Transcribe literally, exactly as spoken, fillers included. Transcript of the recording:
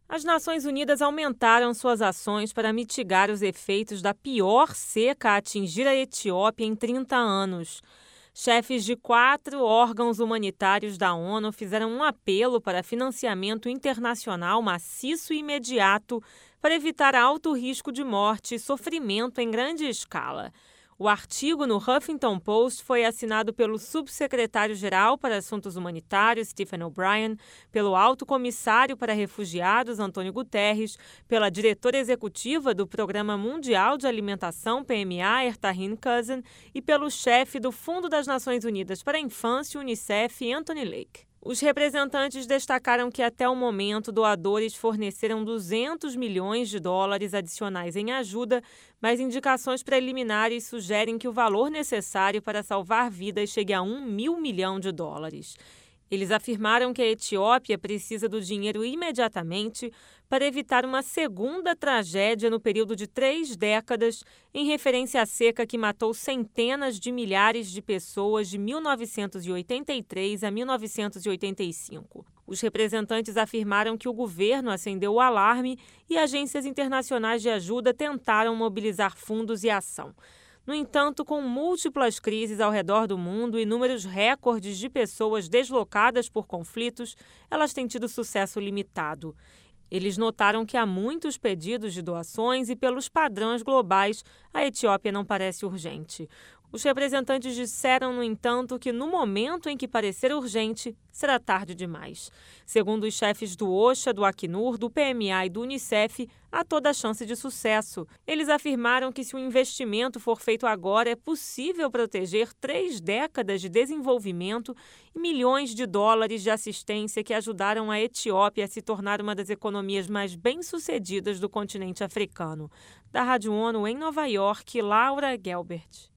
As Nações Unidas aumentaram suas ações para mitigar os efeitos da pior seca a atingir a Etiópia em trinta anos. Chefes de quatro órgãos humanitários da ONU fizeram um apelo para financiamento internacional maciço e imediato para evitar alto risco de morte e sofrimento em grande escala. O artigo no Huffington Post foi assinado pelo subsecretário-geral para Assuntos Humanitários, Stephen O'Brien, pelo alto comissário para refugiados, Antônio Guterres, pela diretora executiva do Programa Mundial de Alimentação, P M A, Ertahin Cousin, e pelo chefe do Fundo das Nações Unidas para a Infância, Unicef, Anthony Lake. Os representantes destacaram que, até o momento, doadores forneceram duzentos milhões de dólares adicionais em ajuda, mas indicações preliminares sugerem que o valor necessário para salvar vidas chegue a um mil milhão de dólares. Eles afirmaram que a Etiópia precisa do dinheiro imediatamente para evitar uma segunda tragédia no período de três décadas, em referência à seca que matou centenas de milhares de pessoas de mil novecentos e oitenta e três a mil novecentos e oitenta e cinco. Os representantes afirmaram que o governo acendeu o alarme e agências internacionais de ajuda tentaram mobilizar fundos e ação. No entanto, com múltiplas crises ao redor do mundo e números recordes de pessoas deslocadas por conflitos, elas têm tido sucesso limitado. Eles notaram que há muitos pedidos de doações e, pelos padrões globais, a Etiópia não parece urgente. Os representantes disseram, no entanto, que no momento em que parecer urgente, será tarde demais. Segundo os chefes do OCHA, do Acnur, do P M A e do Unicef, há toda a chance de sucesso. Eles afirmaram que, se o investimento for feito agora, é possível proteger três décadas de desenvolvimento e milhões de dólares de assistência que ajudaram a Etiópia a se tornar uma das economias mais bem-sucedidas do continente africano. Da Rádio ONU em Nova York, Laura Gelbert.